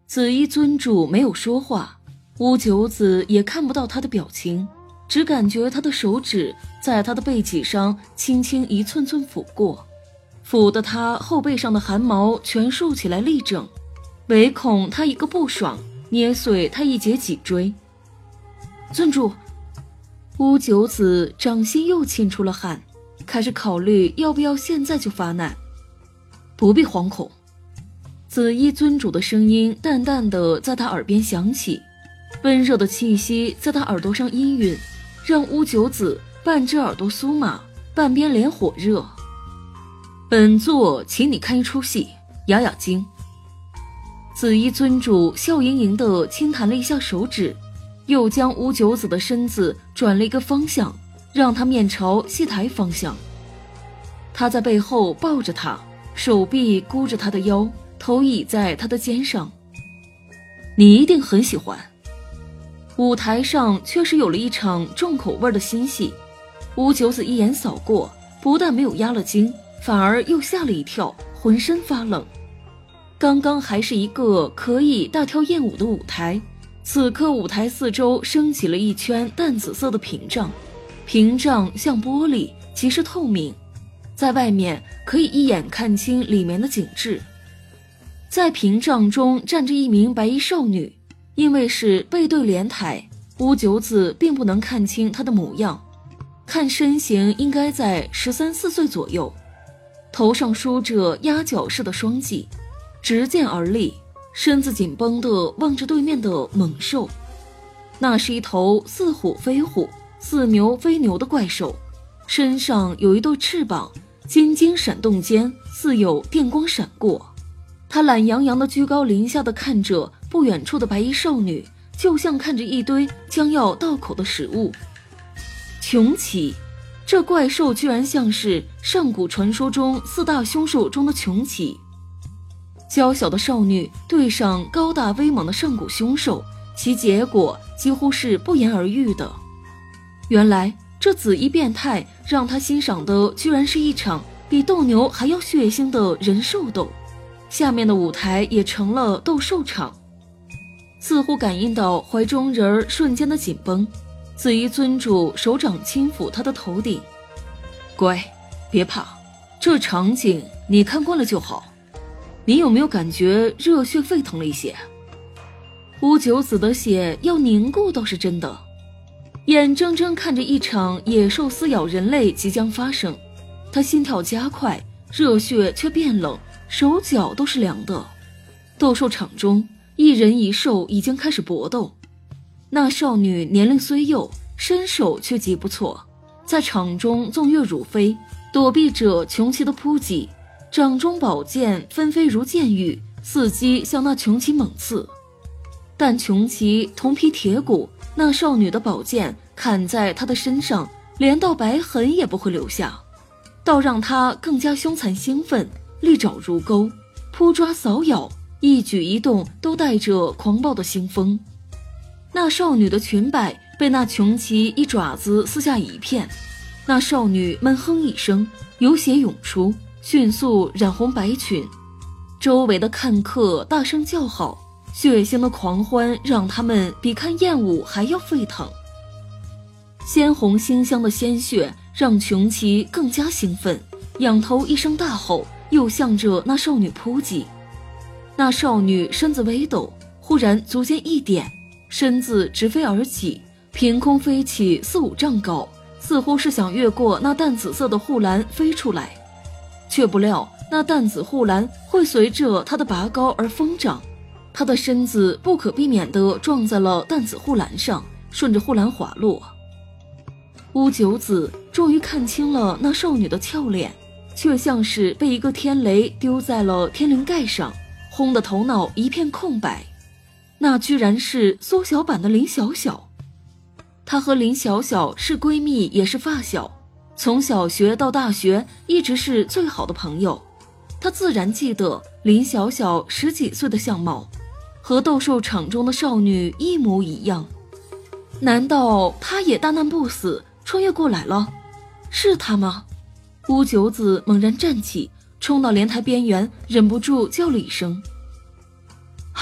紫衣尊主没有说话，乌九子也看不到他的表情，只感觉他的手指在他的背脊上轻轻一寸寸抚过，抚得他后背上的汗毛全竖起来立正，唯恐他一个不爽捏碎他一截脊椎。尊主，乌九子掌心又沁出了汗，开始考虑要不要现在就发难。不必惶恐，紫衣尊主的声音淡淡的在他耳边响起，温热的气息在他耳朵上氤氲，让乌九子半只耳朵酥麻，半边脸火热。本座请你看一出戏，压压惊。紫衣尊主笑盈盈地轻弹了一下手指，又将乌九子的身子转了一个方向，让他面朝戏台方向。他在背后抱着他，手臂箍着他的腰，头倚在他的肩上。你一定很喜欢。舞台上确实有了一场重口味的新戏，乌九子一眼扫过，不但没有压了惊，反而又吓了一跳，浑身发冷。刚刚还是一个可以大跳艳舞的舞台，此刻舞台四周升起了一圈淡紫色的屏障，屏障像玻璃，极是透明，在外面可以一眼看清里面的景致。在屏障中站着一名白衣少女，因为是背对莲台，乌九子并不能看清她的模样，看身形应该在13、14岁左右，头上梳着鸭脚式的双髻，直剑而立，身子紧绷地望着对面的猛兽。那是一头似虎非虎、似牛非牛的怪兽，身上有一对翅膀，金睛闪动间似有电光闪过。他懒洋洋地居高临下地看着不远处的白衣少女，就像看着一堆将要到口的食物。穷奇，这怪兽居然像是上古传说中4大凶兽中的穷奇。娇小的少女对上高大威猛的上古凶兽，其结果几乎是不言而喻的。原来这紫衣变态让他欣赏的居然是一场比斗牛还要血腥的人兽斗，下面的舞台也成了斗兽场。似乎感应到怀中人瞬间的紧绷，紫衣尊主手掌轻抚他的头顶。乖，别怕，这场景你看惯了就好。你有没有感觉热血沸腾了一些？乌九子的血要凝固倒是真的，眼睁睁看着一场野兽撕咬人类即将发生，他心跳加快，热血却变冷，手脚都是凉的。斗兽场中，一人一兽已经开始搏斗。那少女年龄虽幼，身手却极不错，在场中纵跃如飞，躲避着穷奇的扑击，掌中宝剑纷飞如箭雨，伺机向那穷奇猛刺。但穷奇铜皮铁骨，那少女的宝剑砍在他的身上，连道白痕也不会留下，倒让他更加凶残兴奋，利爪如钩，扑抓扫咬，一举一动都带着狂暴的腥风。那少女的裙摆被那穷奇一爪子撕下一片，那少女闷哼一声，有血涌出，迅速染红白裙。周围的看客大声叫好，血腥的狂欢让他们比看艳舞还要沸腾。鲜红馨香的鲜血让穷奇更加兴奋，仰头一声大吼，又向着那少女扑击。那少女身子微抖，忽然足尖一点，身子直飞而起，凭空飞起4、5丈高，似乎是想越过那淡紫色的护栏飞出来，却不料那淡紫护栏会随着她的拔高而疯长，她的身子不可避免地撞在了淡紫护栏上，顺着护栏滑落。乌九子终于看清了那少女的俏脸，却像是被一个天雷丢在了天灵盖上，轰的头脑一片空白。那居然是缩小版的林小小。她和林小小是闺蜜也是发小，从小学到大学一直是最好的朋友。她自然记得林小小10几岁的相貌，和斗兽场中的少女一模一样。难道她也大难不死穿越过来了？是她吗？乌九子猛然站起，冲到莲台边缘，忍不住叫了一声：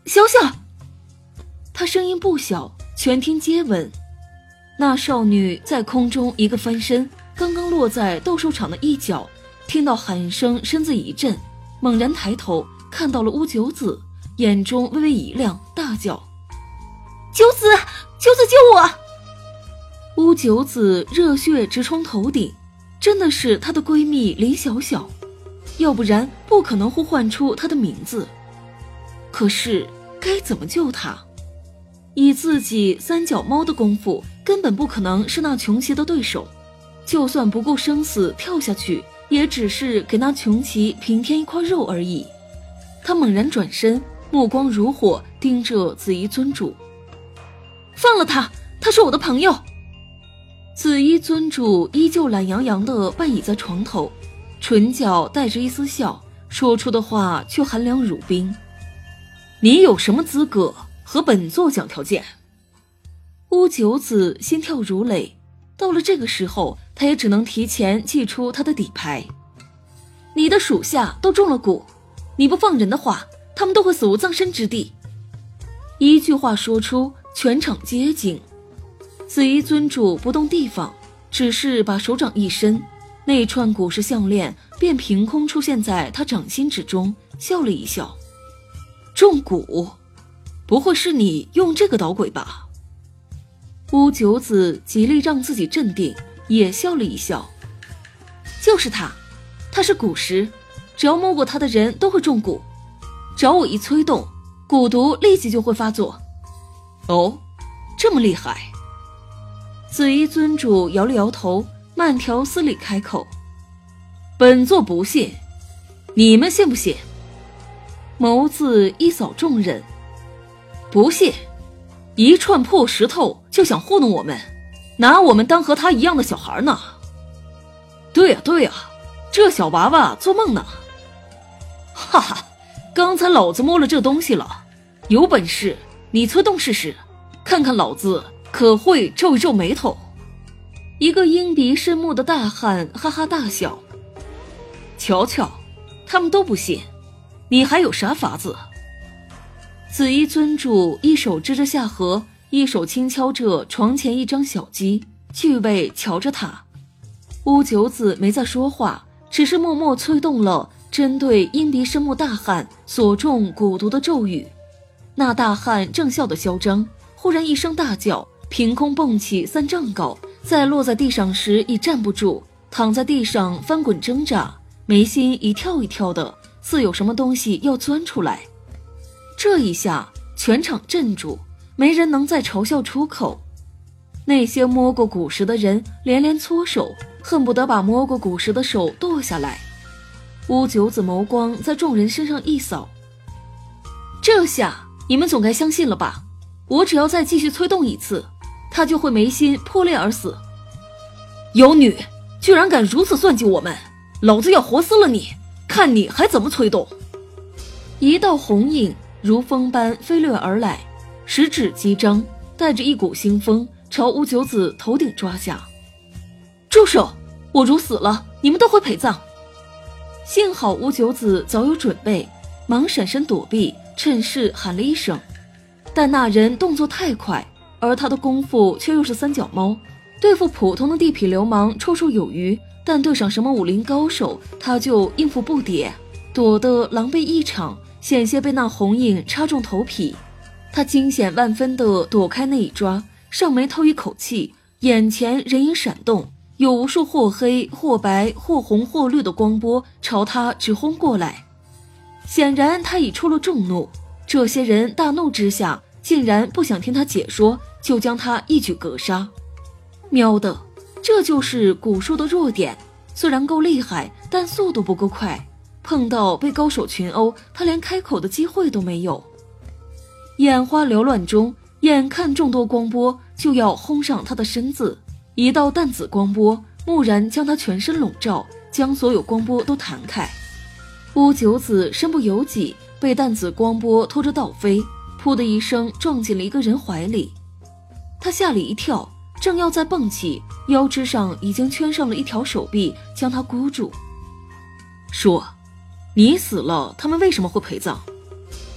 小小。他声音不小，全听皆闻。那少女在空中一个翻身，刚刚落在斗兽场的一角，听到喊声，身子一震，猛然抬头看到了乌九子，眼中微微一亮，大叫：九子，九子救我！乌九子热血直冲头顶，真的是她的闺蜜林小小，要不然不可能呼唤出她的名字。可是该怎么救她？以自己三脚猫的功夫，根本不可能是那穷奇的对手，就算不顾生死跳下去，也只是给那穷奇平添一块肉而已。他猛然转身，目光如火盯着紫衣尊主。放了他，他是我的朋友。紫衣尊主依旧懒洋洋地半倚在床头，唇角带着一丝笑，说出的话却寒凉如冰。你有什么资格和本座讲条件？乌九子心跳如雷，到了这个时候，他也只能提前祭出他的底牌。你的属下都中了蛊，你不放人的话，他们都会死无葬身之地。一句话说出，全场皆惊。紫衣尊主不动地方，只是把手掌一伸，那串古石项链便凭空出现在他掌心之中，笑了一笑。中蛊？不会是你用这个捣鬼吧？乌九子极力让自己镇定，也笑了一笑。就是他，他是蛊石，只要摸过他的人都会中蛊，只要我一催动，蛊毒立即就会发作。哦，这么厉害？紫衣尊主摇了摇头，慢条斯理开口：本座不信，你们信不信？眸子一扫众人。不信？一串破石头就想糊弄我们，拿我们当和他一样的小孩呢？对呀对呀，这小娃娃做梦呢。哈哈，刚才老子摸了这东西了，有本事你催动试试，看看老子可会皱一皱眉头。一个鹰鼻深目的大汉哈哈大笑。瞧瞧，他们都不信，你还有啥法子？紫衣尊主一手支着下颌，一手轻敲着床前一张小鸡，趣味瞧着他。乌九子没再说话，只是默默催动了针对鹰鼻深目大汉所中蛊毒的咒语。那大汉正笑得嚣张，忽然一声大叫，凭空蹦起3丈高，在落在地上时已站不住，躺在地上翻滚挣扎，眉心一跳一跳的，似有什么东西要钻出来。这一下全场镇住，没人能再嘲笑出口。那些摸过蛊石的人连连搓手，恨不得把摸过蛊石的手剁下来。乌九子眸光在众人身上一扫，这下你们总该相信了吧？我只要再继续催动一次，他就会眉心破裂而死。有女居然敢如此算计我们，老子要活撕了你，看你还怎么催动。一道红影如风般飞掠而来，食指击张，带着一股腥风朝乌九子头顶抓下。住手！我如死了，你们都会陪葬。幸好乌九子早有准备，忙闪身躲避，趁势喊了一声。但那人动作太快，而他的功夫却又是三脚猫，对付普通的地痞流氓绰绰有余，但对上什么武林高手，他就应付不迭，躲得狼狈一场，险些被那红影插中头皮。他惊险万分地躲开那一抓，上眉透一口气，眼前人影闪动，有无数或黑或白或红或绿的光波朝他直轰过来。显然他已出了众怒，这些人大怒之下竟然不想听他解说，就将他一举格杀。喵的，这就是蛊术的弱点，虽然够厉害，但速度不够快，碰到被高手群殴，他连开口的机会都没有。眼花缭乱中，眼看众多光波就要轰上他的身子，一道淡紫光波蓦然将他全身笼罩，将所有光波都弹开。乌九子身不由己，被淡紫光波拖着倒飞，噗的一声撞进了一个人怀里。他吓了一跳，正要再蹦起，腰肢上已经圈上了一条手臂，将他箍住。说，你死了，他们为什么会陪葬？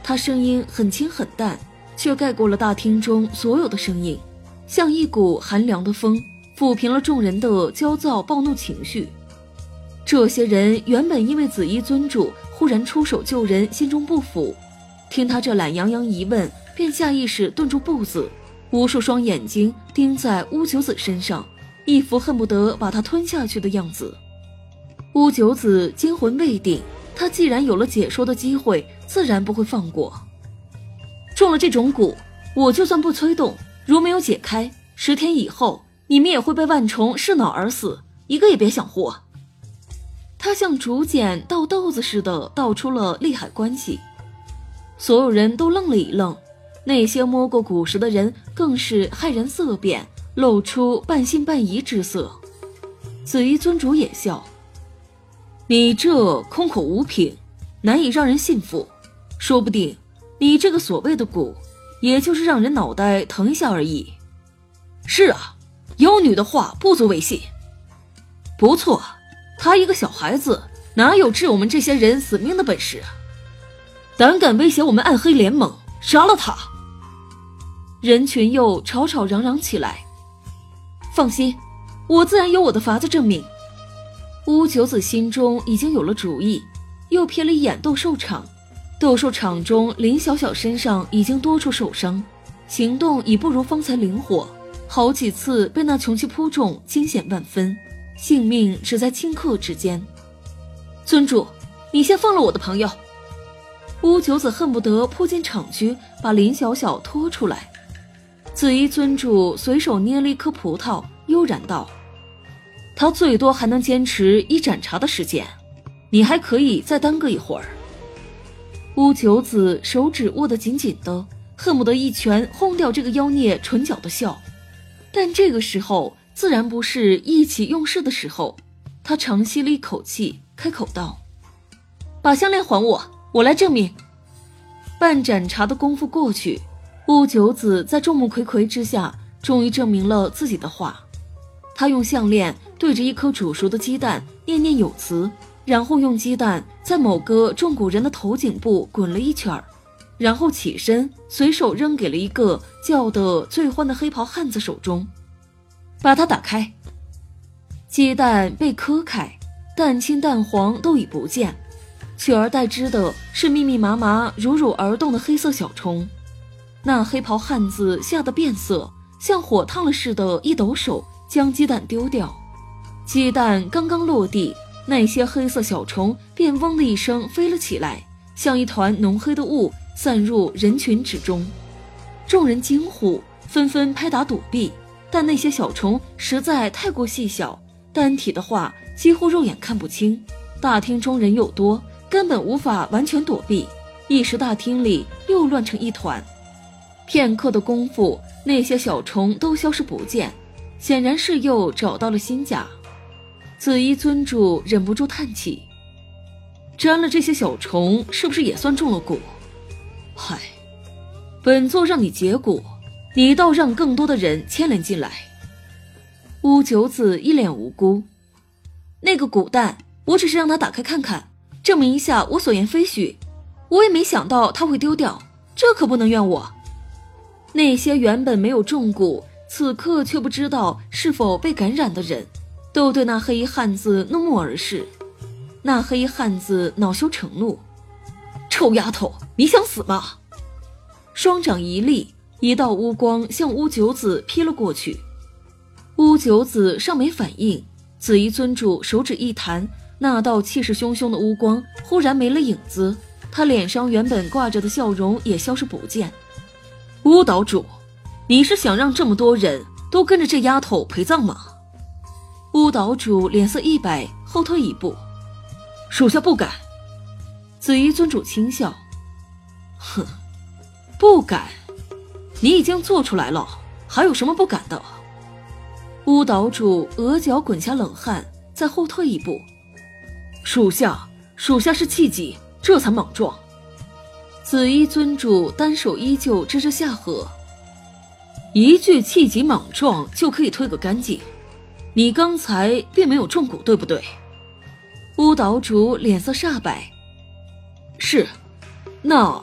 他声音很轻很淡，却盖过了大厅中所有的声音，像一股寒凉的风，抚平了众人的焦躁暴怒情绪。这些人原本因为紫衣尊主忽然出手救人，心中不服，听他这懒洋洋一问，便下意识顿住步子，无数双眼睛盯在乌九子身上，一副恨不得把他吞下去的样子。乌九子惊魂未定，他既然有了解说的机会，自然不会放过。中了这种蛊，我就算不催动，如没有解开，10天以后你们也会被万虫噬脑而死，一个也别想活。他像竹简倒豆子似的道出了利害关系。所有人都愣了一愣，那些摸过蛊石的人更是骇然色变，露出半信半疑之色。紫衣尊主也笑，你这空口无凭，难以让人信服，说不定你这个所谓的蛊，也就是让人脑袋疼一下而已。是啊，妖女的话不足为信。不错，她一个小孩子，哪有置我们这些人死命的本事啊？胆敢威胁我们暗黑联盟，杀了她！人群又吵吵嚷嚷起来。放心，我自然有我的法子证明。乌九子心中已经有了主意，又瞥了一眼斗兽场。斗兽场中林小小身上已经多处受伤，行动已不如方才灵活，好几次被那穷气扑中，惊险万分，性命只在顷刻之间。尊主，你先放了我的朋友。乌九子恨不得扑进场区，把林小小拖出来。紫衣尊主随手捏了一颗葡萄，悠然道：他最多还能坚持1盏茶的时间，你还可以再耽搁一会儿。乌九子手指握得紧紧的，恨不得一拳轰掉这个妖孽唇角的笑。但这个时候自然不是意气用事的时候，他长吸了一口气，开口道：把项链还我，我来证明。半盏茶的功夫过去，乌九子在众目睽睽之下终于证明了自己的话。他用项链对着一颗煮熟的鸡蛋念念有词，然后用鸡蛋在某个中蛊人的头颈部滚了一圈，然后起身随手扔给了一个叫得最欢的黑袍汉子手中。把它打开。鸡蛋被磕开，蛋清蛋黄都已不见，取而代之的是密密麻麻如蠕而动的黑色小虫。那黑袍汉子吓得变色，像火烫了似的一抖手将鸡蛋丢掉。鸡蛋刚刚落地，那些黑色小虫便嗡的一声飞了起来，像一团浓黑的雾散入人群之中。众人惊呼，纷纷拍打躲避，但那些小虫实在太过细小，单体的话几乎肉眼看不清，大厅中人又多，根本无法完全躲避，一时大厅里又乱成一团。片刻的功夫，那些小虫都消失不见，显然是又找到了新家。紫衣尊主忍不住叹气，沾了这些小虫是不是也算中了蛊？嗨，本座让你解蛊，你倒让更多的人牵连进来。乌九子一脸无辜，那个蛊蛋我只是让他打开看看，证明一下我所言非虚，我也没想到他会丢掉，这可不能怨我。那些原本没有中蛊，此刻却不知道是否被感染的人，都对那黑衣汉子怒目而视。那黑衣汉子恼羞成怒，臭丫头，你想死吗？双掌一立，一道乌光向乌九子劈了过去。乌九子尚没反应，紫衣尊主手指一弹，那道气势汹汹的乌光忽然没了影子，他脸上原本挂着的笑容也消失不见。乌岛主，你是想让这么多人都跟着这丫头陪葬吗？乌岛主脸色一摆，后退一步，属下不敢。紫衣尊主轻笑，哼，不敢？你已经做出来了，还有什么不敢的？乌岛主额角滚下冷汗，再后退一步，属下是气急，这才莽撞。紫衣尊主单手依旧支着下颌，一句气急莽撞就可以推个干净，你刚才并没有中蛊，对不对？乌岛主脸色煞白，是，那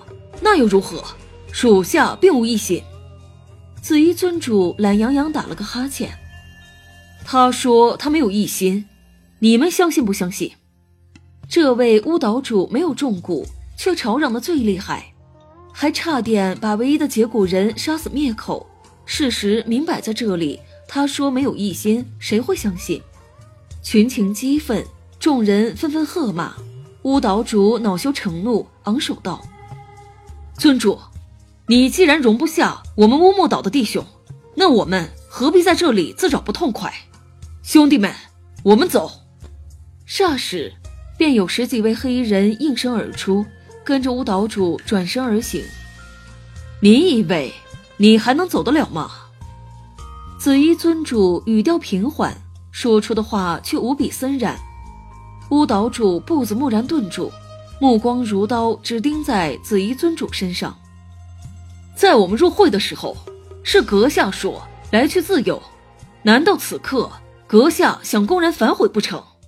那又如何？属下并无异心。紫衣尊主懒洋洋打了个哈欠。他说他没有异心，你们相信不相信？这位巫岛主没有中蛊，却吵嚷得最厉害，还差点把唯一的结果人杀死灭口。事实明摆在这里，他说没有异心，谁会相信？群情激愤，众人纷纷喝骂。巫岛主恼羞成怒，昂首道：尊主，你既然容不下我们乌木岛的弟兄，那我们何必在这里自找不痛快？兄弟们，我们走。霎时便有10几位黑衣人应声而出，跟着巫岛主转身而行。你以为你还能走得了吗？紫衣尊主语调平缓，说出的话却无比森然。巫岛主步子蓦然顿住，目光如刀只盯在紫衣尊主身上。在我们入会的时候，是阁下说来去自由，难道此刻阁下想公然反悔不成？